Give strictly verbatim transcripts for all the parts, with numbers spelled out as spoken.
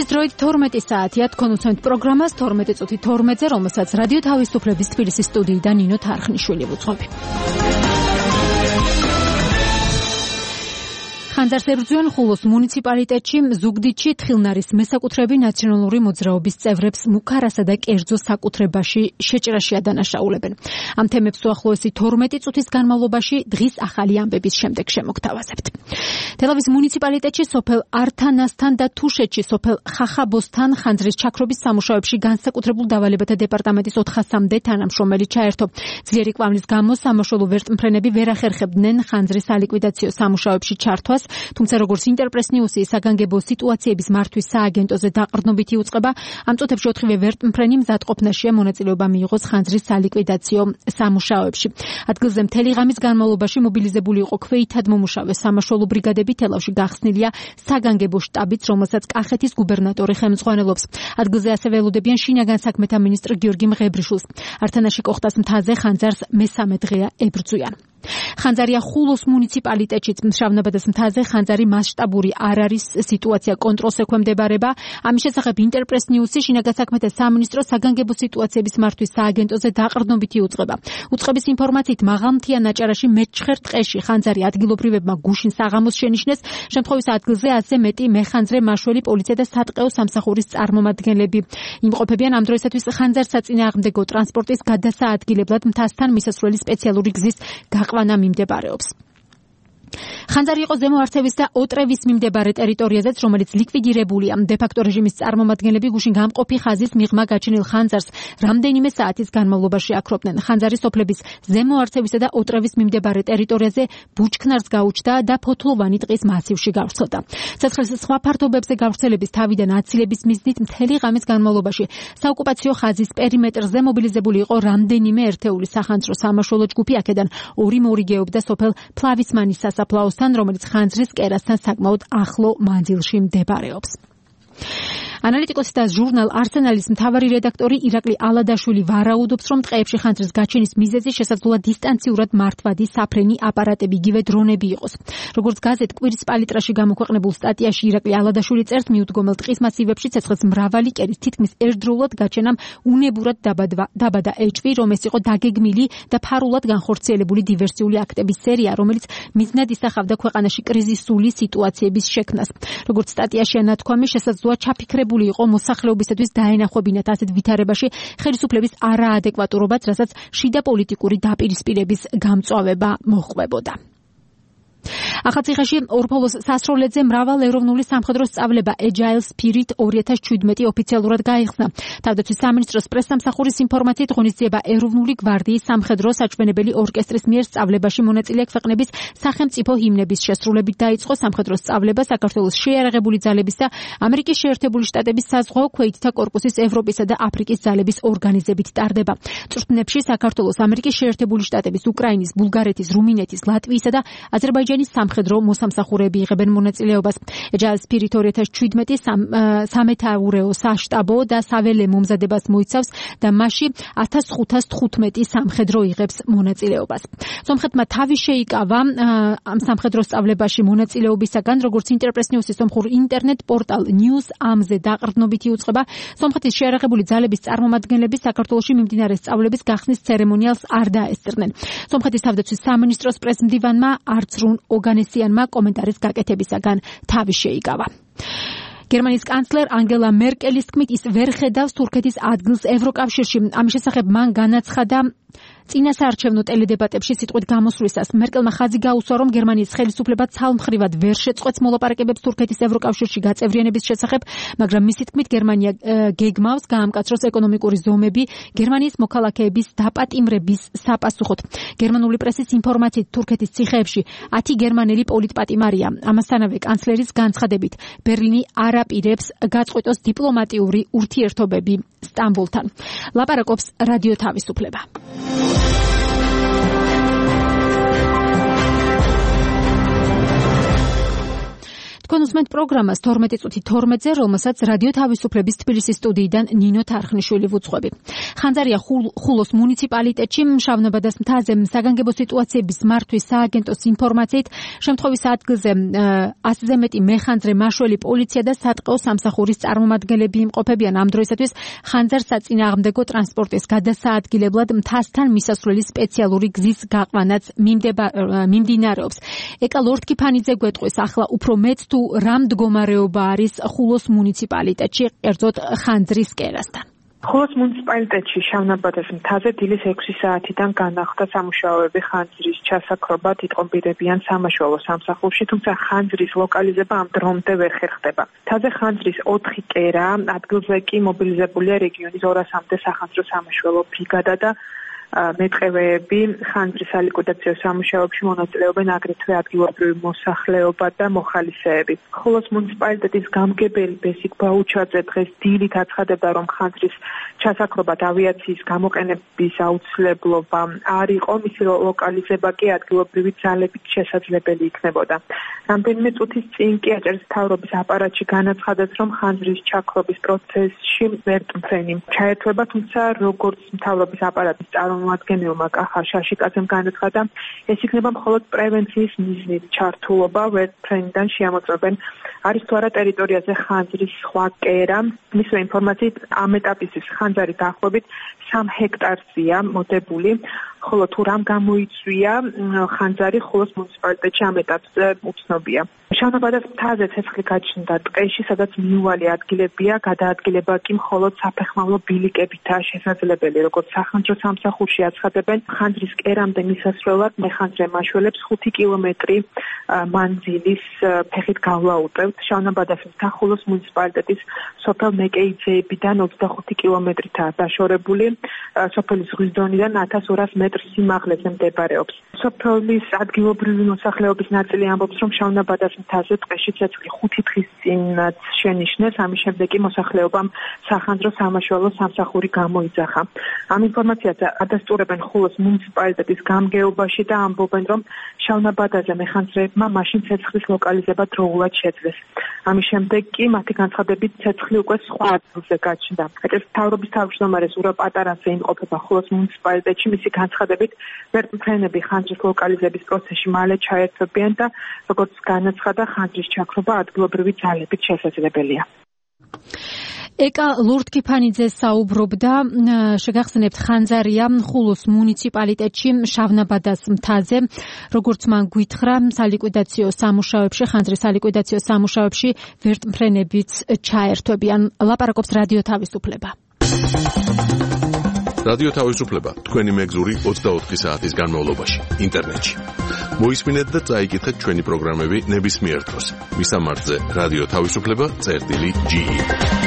დღეს დროით თორმეტი საათია, თქვენ უსმენთ პროგრამას თორმეტი წუთი თორმეტზე, რომელსაც რადიო თავისუფლების თბილისის სტუდიიდან ნინო თარხნიშვილი ვუძღვები. ხანძარსებრძვიან ხულოს მუნიციპალიტეტში, ზუგდიდში თხილნარის მესაკუთრეები ნაციონალური მოძრაობის წევრებს მუქარასა და კერძო საკუთრებაში შეჭრაში ადანაშაულებენ. ამ თემებს უახლოესი თორმეტი წუთის განმავლობაში დღის ახალი ამბების შემდეგ შემოგთავაზებთ. თელავის მუნიციპალიტეტში სოფელ ართანასთან და თუშეთში სოფელ ხახაბოსთან ხანძრის ჩაქრობის სამუშაოებში განსაკუთრებულ დავალებათა დეპარტამენტის ოთხასამდე თანამშრომელი ჩაერთო. ძლიერი კვამლის გამო სამაშველო ვერტმფრენები ვერ ახერხებდნენ ხანძრის სალიკვიდაციო სამუშაოებში ჩართვას. თუმცა როგორც ინტერპრეს ნიუსი საგანგებო სიტუაციების მართვის სააგენტოზე დაყრდნობითი უწყება, ამ წუთებში ოთხივე ვერტმფრენი მზადყოფნაშია მონაწილეობა მიიღოს ხანძრის სალიკვიდაციო სამუშაოებში. ადგილზე მთელი ღამის განმავლობაში მობილიზებული იყო ქვეითად მომუშავე სამაშველო ბრიგადები, თელავში გახსნილია საგანგებო შტაბიც, რომელსაც კახეთის გუბერნატორი ხელმძღვანელობს. ადგილზე ასევე ელოდებიან შინაგან საქმეთა მინისტრ გიორგი მღებრიშვილს. ართანაში კოხტას მთაზე ხანძარს მესამე დღეა ებრძვიან. ხანძარია ხულოს მუნიციპალიტეტშიც მშავნაბადეს მთაზე ხანძარი მასშტაბური არ არის, სიტუაცია კონტროლს ექვემდებარება. ამის შესახებ ინტერპრეს ნიუსი შინაგან საქმეთა სამინისტრო საგანგებო სიტუაციების მართვის სააგენტოზე დაყრდნობითი უწყება. უწყების ინფორმაციით მაღალმთიან აჭარაში მეჩხერ ტყეში ხანძარი ადგილობრივებმა გუშინ საღამოს შენიშნეს. შემთხვევის ადგილზე ათზე მეტი მეხანძრე, მაშველი, პოლიცია და სატყეო სამსახურის წარმომადგენლები იმყოფებიან. ამ დროისათვის ხანძარს საწინააღმდეგო ტრანსპორტის გადასაადგილებლად მთასთან მისასვლელი სპეციალური გზის გაყვანა მიმდებარეობს. ხანძარი იყო ზემო არცევის და ოტრევის მიმდებარე ტერიტორიაზეც, რომელიც ლიკვიდირებულია. დე-ფაქტო რეჟიმის წარმომადგენლები გუშინ გამყოფი ხაზის მიღმა გაჩენილ ხანძარს რამდენიმე საათის განმავლობაში აქრობდნენ. ხანძარი სოფლების ზემო არცევისა და ოტრევის მიმდებარე ტერიტორიაზე ბუჩქნარს გაუჩნდა და ფოთლოვანი ტყის მასივში გავრცელდა. ცეცხლის სხვა ფართობებზე გავრცელების თავიდან აცილების მიზნით მთელი ღამის განმავლობაში საოკუპაციო ხაზის პერიმეტრზე მობილიზებული იყო რამდენიმე ერთეული სახანძრო სამაშველო ჯგუფი. აქედან ორი მორიგეობდა სოფელ ფლავისმანის სასაფლაოსთან, რომელიც ხანძრის კერასთან საკმაოდ ახლო მანძილში მდებარეობს. ანალიტიკოსი და ჟურნალ არსენალის მთავარი რედაქტორი ირაკლი ალადაშვილი ვარაუდობს, რომ ტყეებში ხანძრის გაჩენის მიზეზი შესაძლოა დისტანციურად მართვადი საფრენი აპარატები, იგივე დრონები იყოს. როგორც გაზეთ კვირის პალიტრაში გამოქვეყნებულ სტატიაში ირაკლი ალადაშვილი წერს, მიუდგომელ ტყის მასივებში ცეცხლის მრავალი კერის თითქმის ერთდროულად გაჩენამ უნებურად დაბადა ეჭვი, რომ ეს იყო დაგეგმილი და ფარულად განხორციელებული დივერსიული აქტების სერია, რომელიც მიზნად ისახავდა ქვეყანაში კრიზისული სიტუაციების შექმნას. როგორც სტატიაშია ნათქვამი, შესაძლოა ჩაფიქრებული იყო მოსახლეობისათვის დაენახვებინათ ასეთ ვითარებაში ხელისუფლების არაადეკვატურობაც, რასაც შიდა პოლიტიკური დაპირისპირების გამწვავება მოჰყვებოდა. ახალციხეში ორფოლოს სასროლედზე მრავალ ეროვნული სამხედრო სწავლება Agile Spirit ორი ათას შვიდმეტი ოფიციალურად გაიხსნა. თავდაცვის სამინისტროს პრესსამსახურის ინფორმაციით ღონისძიება ეროვნული გვარდიის სამხედრო საჩვენებელი ორკესტრის მიერ სწავლებაში მონაწილე ქვეყნების სახელმწიფო ჰიმნების შესრულებით დაიწყო. სამხედრო სწავლება საქართველოს შეიარაღებული ძალების და ამერიკის შეერთებული შტატების საზღვაო ქვეითთა კორპუსის ევროპისა და აფრიკის ძალების ორგანიზებით ტარდება. წვრთნებში საქართველოს, ამერიკის შეერთებული შტატების, უკრაინის, ბულგარეთის, რუმინეთის, ლატვიისა და აზერბაიჯანის სამხედრო მოსამსახურეები იღებენ მონაწილეობას. Agile Spirit ორი ათას შვიდმეტი სამეთაურეო საშტაბო და საველე მომზადებას მოიცავს და მასში ათას ხუთას თხუთმეტი სამხედრო იღებს მონაწილეობას. სომხეთმა თავი შეიკავა ამ სამხედრო სწავლებაში მონაწილეობისაგან, როგორც ინტერპრეს ნიუსის სომხურ ინტერნეტ პორტალ News Am-ზე დაყრდნობითი უწყება. სომხეთის შეიარაღებული ძალების წარმომადგენლები საქართველოში მიმდინარე სწავლების გახსნის ცერემონიალს არ დაესწრნენ. სომხეთის თავდაცვის სამინისტროს პრესმდივანმა არცრუნ ოგანესიანმა კომენტარის გაკეთებისაგან თავი შეიკავა. გერმანიის კანცლერ ანგელა მერკელის თქმით, ის ვერ ხედავს თურქეთის ადგილს ევროკავშირში. ამის შესახებ მან განაცხადა წინასაარჩევნო ტელედებატებში სიტყვით გამოსვლისას. მერკელმა ხაზი გაუსვა, რომ გერმანიის ხელისუფლება ცალმხრივად ვერ შეწყვეტს მოლაპარაკებებს თურქეთის ევროკავშირში გაწევრიანების შესახებ, მაგრამ მისი თქმით გერმანია გეგმავს გაამკაცროს ეკონომიკური ზომები გერმანიის მოქალაქეების დაპატიმრების საპასუხოდ. გერმანული პრესის ინფორმაციით თურქეთის ციხეებში ათი გერმანელი პოლიტპატიმარია. ამასთანავე კანცლერის განცხადებით ბერლინი არ აპირებს გაწყვეტოს დიპლომატიური ურთიერთობები სტამბოლთან. ლაპარაკობს რადიო თავისუფლება. თქვენ უსმენთ პროგრამას თორმეტი წუთი თორმეტზე, რომელსაც რადიო თავისუფლების თბილისის სტუდიიდან ნინო თარხნიშვილი ვუძღვები. ხანძარია ხულოს მუნიციპალიტეტში მშავნაბადას მთაზე საგანგებო სიტუაციების მართვის სააგენტოს ინფორმაციით შემთხვევის ადგილზე ასზე მეტი მეხანძრე, მაშველი, პოლიცია და სატყეო სამსახურის წარმომადგენლები იმყოფებიან. ამ დროისათვის ხანძარ საწინააღმდეგო ტრანსპორტის გადასაადგილებლად მთასთან მისასვლელი სპეციალური გზის გაყვანაც მიმდინარეობს. ეკა ლორთქიფანიძე გვეტყვის ახლა უფრო მეც თუ რა მდგომარეობა არის ხულოს მუნიციპალიტეტში, კერძოდ ხანძრის კერასთან. ხულოს მუნიციპალიტეტში შავნაბადეს მთაზე დილის ექვსი საათიდან განახლდა სამუშაოები ხანძრის ჩასაქრობად იტყობირებიან სამაშველო სამსახურში, თუმცა ხანძრის ლოკალიზება ამ დრომდე ვერ ხერხდება. მთაზე ხანძრის ოთხი კერა, ადგილზე კი მობილიზებულია რეგიონის ორასამდე სახანძრო სამაშველო ბრიგადა და მეტყევეები. ხანძრის სალიკვიდაციო სამუშაოებში მონაწილეობენ აგრეთვე ადგილობრივი მოსახლეობა და მოხალისეები. ხულოს მუნიციპალიტეტის გამგებელი ბესიკ ბაუჩაძე დღეს დილით აცხადებდა, რომ ხანძრის ჩასაქრობად ავიაციის გამოყენების აუცილებლობა არ იყო, მისი ლოკალიზება კი ადგილობრივი ძალებით შესაძლებელი იქნებოდა. რამდენიმე წუთის წინ კი აჭარის მთავრობის აპარატში განაცხადეს, რომ ხანძრის ჩაქრობის პროცესში ვერტმფრენი ჩაერთვება, თუმცა როგორც მთავრობის აპარატის წარმომადგენელმა კახა შაშიკაძემ განაცხადა, ეს იქნება მხოლოდ პრევენციის მიზნით ჩართულობა, ვერტმფრენიდან შეამოწმებენ არის თუ არა ტერიტორიაზე ხანძრის სხვა კერა. მისვე ინფორმაციით ამ ეტაპისთვის ხანძარი დაახლოებით სამ ჰექტარზეა მოდებული, ხოლო თუ რამ გამოიწვია ხანძარი ხულოს მუნიციპალიტეტში ამ ეტაპზე უცნობია. შავნაბადეს მთაზე ცეცხლი გაჩნდა ტყეში, სადაც მიუვალი ადგილებია, გადაადგილება კი მხოლოდ საფეხმავლო ბილიკებითაა შესაძლებელი. როგორც სახანძრო სამსახურში აცხადებენ, ხანძრის კერამდე მისასვლელად მეხანძრე მაშველებს ხუთი კილომეტრი მანძილის ფეხით გავლა უწევთ. შავნაბადეს მთა ხულოს მუნიციპალიტეტის სოფელ მეკეიძეებიდან ოცდახუთი კილომეტრითაა დაშორებული, სოფელი ზღვის დონიდან ათას ორას მეტრ სიმაღლეზე მდებარეობს. სოფლის ადგილობრივი მოსახლეობის ნაწილი ამბობს, რომ შავნაბადეს მთაზე ტყეში ცეცხლი ხუთი დღის წინაც შენიშნეს, ამის შემდეგ კი მოსახლეობამ სახანძრო სამაშველო სამსახური გამოიძახა. ამ ინფორმაციას ადასტურებენ ხულოს მუნიციპალიტეტის გამგეობაში და ამბობენ, რომ შავნაბადაზე მეხანძრეებმა მაშინ ცეცხლის ლოკალიზება დროულად შეძლეს. ამის შემდეგ კი მათი განცხადებით ცეცხლი უკვე სხვა ადგილზე გაჩნდა. აჭარის მთავრობის თავმჯდომარე ზურაბ პატარაძე იმყოფება ხულოს მუნიციპალიტეტში, მისი განცხადებით ვერტმფრენები ხანძრის ლოკალიზების პროცესში მალე ჩაერთვებიან და როგორც განაცხადა, ხანძრის ჩაქრობა ადგილობრივი ძალებით შესაძლებელია. ეკა ლორთქიფანიძე საუბრობდა, შეგახსენებთ, ხანძარია ხულოს მუნიციპალიტეტში შავნაბადას მთაზე, როგორც მან გვითხრა, სალიკვიდაციო სამუშაოებში, ხანძრის სალიკვიდაციო სამუშაოებში ვერტმფრენებიც ჩაერთვებიან. ლაპარაკობს რადიო თავისუფლება. რადიო თავისუფლება თქვენი მეგზური ოცდაოთხი საათის განმავლობაში ინტერნეტში. მოისმინეთ და წაიკითხეთ ჩვენი პროგრამები ნებისმიერ დროს. მისამართზე რადიო თავისუფლება წერტილი ჯი ი.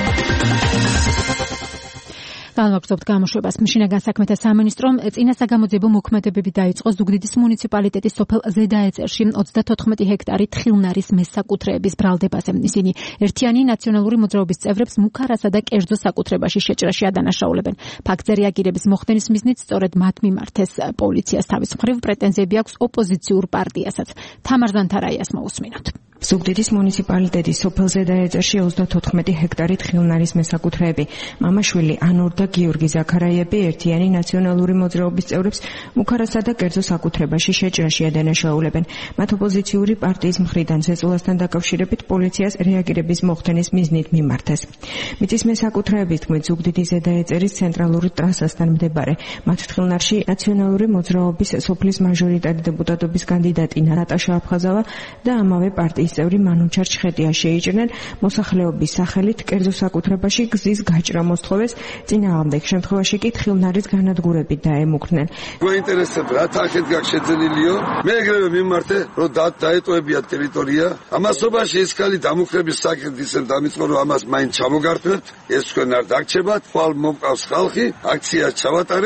განვაგრძობთ გამოშვებას. შინაგან საქმეთა სამინისტრომ წინა საგამოძიებო მოქმედებები დაიწყო ზუგდიდის მუნიციპალიტეტის სოფელ ზედაეწერში ოცდათოთხმეტი ჰექტარი თხილნარის მესაკუთრეების ბრალდებაზე. ისინი ერთიანი ნაციონალური მოძრაობის წევრებს მუქარასა და კერძო საკუთრებაში შეჭრაში ადანაშაულებენ. ფაქტზე რეაგირების მოხდენის მიზნით სწორედ მათ მიმართეს პოლიციას. თავის მხრივ პრეტენზიები აქვს ოპოზიციურ პარტიასაც. თამარ ზანთარაიას მოусმინოთ. ზუგდიდის მუნიციპალიტეტის სოფელ ზედაეწერში ოცდათოთხმეტი ჰექტარი თხილნარის მესაკუთრეები. მამაშვილი ანურ და გიორგი ზაქარაიები ერთიანი ნაციონალური მოძრაობის წევრებს მუქარასა და კერძო საკუთრებაში შეჭრაში ადანაშაულებენ. მათ ოპოზიციური პარტიის მხრიდან ზეწოლასთან დაკავშირებით პოლიციას რეაგირების მოხდენის მიზნით მიმართეს. მიწის მესაკუთრეების თქმით, ზუგდიდის ზედაეწერის ცენტრალური ტრასასთან მდებარე მათ თხილნარში ნაციონალური მოძრაობის სოფლის მაჟორიტარი დეპუტატობის კანდიდატი ნატაშა აფხაზავა და ამავე პარტიის წევრი მანუჩარ ჩხეტია შეიჭრნენ მოსახლეობის სახელით კერძო საკუთრებაში გზის გაჭრა მოსთხოვეს, წინააღმდეგ შემთხვევაში კი თხილნარის განადგურებით დაემუქრნენ. გვაინტერესებს რა თახეთ გაგშეძენილიო? მე ეგრევე მიმართე, რომ დაეტოვებია ტერიტორია. ამასობაში ეს ხალი დამუქრების საკითხი ისე დამიწყო, რომ ამას მაინც ჩამოგართვებთ, ეს თქვენ არ დაგჩებათ, ხვალ მომყავს ხალხი, აქციას ჩავატარებთ.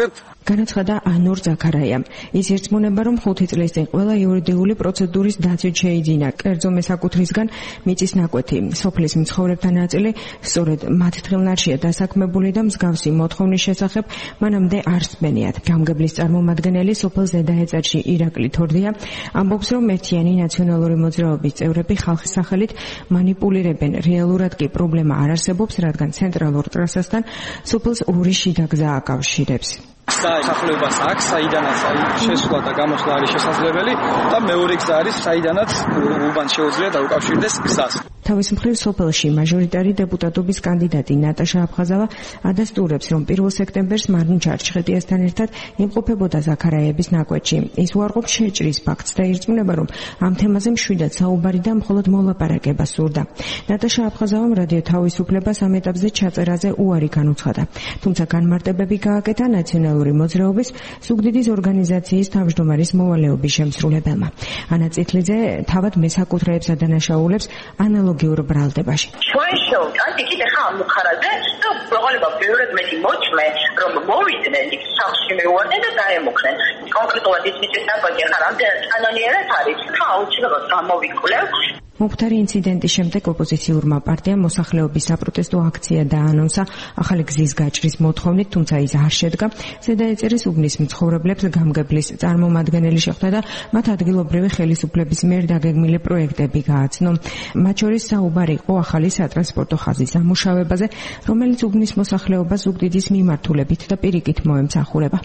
განაცხადა ანურ ზაქარაიამ. ის ირწმუნება, რომ ხუთი წლის წინ ყველა იურიდიული პროცედურის დაცვით შეიძინა კერძო მესაკუთრისგან მიწის ნაკვეთი. სოფლის მცხოვრებთა ნაწილი სწორედ მათ თხილნარშია დასაქმებული და მსგავსი მოთხოვნის შესახებ მანამდე არ სმენიათ. გამგებლის წარმომადგენელი სოფელ ზედაეწარში ირაკლი თორდია ამბობს, რომ ერთიანი ნაციონალური მოძრაობის წევრები ხალხის სახელით მანიპულირებენ. რეალურად კი პრობლემა არ არსებობს, რადგან ცენტრალურ ტრასასთან სოფელს ორი შიდა გზა აკავშირებს. სახლებობას აქვს, საიდანაც შესვლა და გამოსვლა არის შესაძლებელი და მეორე გზა არის, საიდანაც უბანს შეუძლია დაუკავშირდეს გზას. თავის მხრივ სოფელში მაჟორიტარი დეპუტატობის კანდიდატი ნატაშა აფხაზავა ადასტურებს, რომ პირველ სექტემბერს მარინ ჩარჩხეტიასთან ერთად იმყოფებოდა ზაქარაიების ნაკვეთში. ის უარყოფს შეჭრის ფაქტს და ირწმუნება, რომ ამ თემაზე მშვიდად საუბარი და მხოლოდ მოლაპარაკება სურდა. ნატაშა აფხაზავამ რადიო თავისუფლებას ამ ეტაპზე ჩაწერაზე უარი განუცხადა. თუმცა განმარტებები გააკეთა ნაციონალური მოძრაობის ზუგდიდის ორგანიზაციის თავმჯდომარის მოვალეობის შემსრულებელმა. ანა წითლიძე თავად მესაკუთრეებს ადანაშაულებს ანალოგიურ ბრალდებაში. ჩვენ შევკანთ იქით ხა ამ მხარაზე და პროგრამა ბევრად მეტი მოწმე რომ მოვიდნენ იქ სახში მეუვარდნენ და დაემუქრენ. კონკრეტულად ის მიწის ნაკვეთი ხარ ამდენად კანონიერად არის. ხა აუცილებლად გამოვიკვლევ. მომხდარი ინციდენტის შემდეგ ოპოზიციურმა პარტიამ მოსახლეობის საპროტესტო აქცია დაანონსა ახალი გზის გაჭრის მოთხოვნით, თუმცა ის არ შედგა. ზედაეწერის უბნის მცხოვრებლებს გამგებლის წარმომადგენელი შეხვდა და მათ ადგილობრივი ხელისუფლების მიერ დაგეგმილი პროექტები გააცნო. მათ შორის საუბარი იყო ახალი სატრანსპორტო ხაზის ამუშავებაზე, რომელიც უბნის მოსახლეობას ზუგდიდის მიმართულებით და პირიქით მოემსახურება.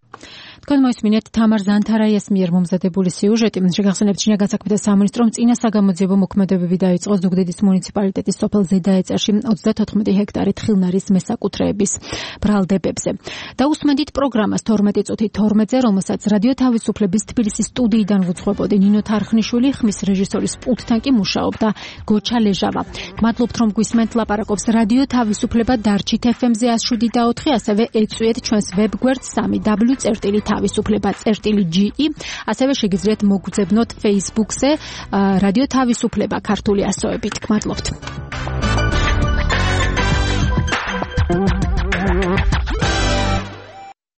თქვენ მოისმინეთ თამარ ზანთარაიას მიერ მომზადებული სიუჟეტი. შეგახსენებთ, შინაგან საქმეთა სამინისტრომ წინა საგამოძიებო მოქმედებები დაიწყო ზუგდიდის მუნიციპალიტეტის სოფელ ზედაეწარში ოცდათოთხმეტი ჰექტარი თხილნარის მესაკუთრეების ბრალდებებზე. დაუსმენდით პროგრამას თორმეტი წუთი თორმეტზე, რომელსაც რადიო თავისუფლების თბილისის სტუდიიდან ვუძღვებოდი. ნინო თარხნიშვილი, ხმის რეჟისორის პულტთან კი მუშაობდა გოჩა ლეჟავა. გმადლობთ, რომ გვისმენთ, ლაპარაკობს რადიო თავისუფლება დარჩით ეფ ემ-ზე one seven point four, ასევე ეწვიეთ ჩვენს ვებგვერდს w w w წერტილი თავისუფლება წერტილი ჯი ი, ასევე შეგიძლიათ მოგვძებნოთ Facebook-ზე რადიო თავისუფლება ქართული ასოებით. გმადლობთ.